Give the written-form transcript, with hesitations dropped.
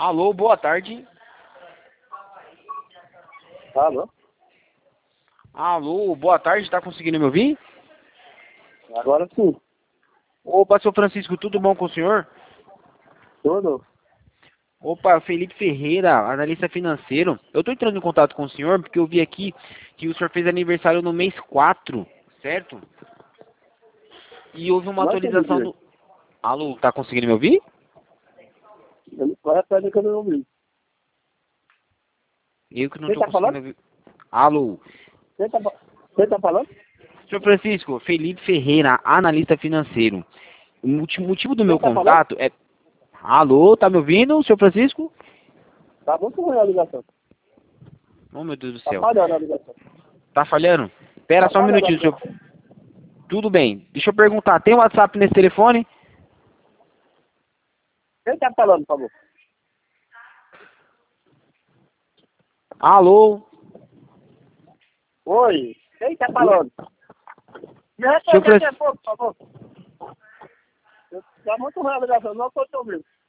Alô, boa tarde. Alô? Alô, boa tarde, tá conseguindo me ouvir? Agora sim. Opa, seu Francisco, tudo bom com o senhor? Tudo? Opa, Felipe Ferreira, analista financeiro. Eu tô entrando em contato com o senhor porque eu vi aqui que o senhor fez aniversário no mês 4, certo? E houve uma Não entendi atualização direito. do... Alô, tá conseguindo me ouvir? Repete que eu não ouvi. Eu que não Quem tô tá conseguindo falando? ouvir. Alô, Quem tá falando? senhor Francisco, Felipe Ferreira, analista financeiro. O motivo do meu Quem tá falando? contato é... Alô, tá me ouvindo, senhor Francisco? Tá muito ruim a ligação. Oh, meu Deus do Tá céu. falhando a ligação. Tá falhando? Pera Tá só um falhando a minutinho, senhor. ligação. Tudo bem. Deixa eu perguntar, tem WhatsApp nesse telefone? Quem tá falando, por favor? Alô? Oi. Quem tá falando? Me Senhor responde daqui a Francisco. pouco, por favor. Tá muito ruim a ligação, não tô te ouvindo.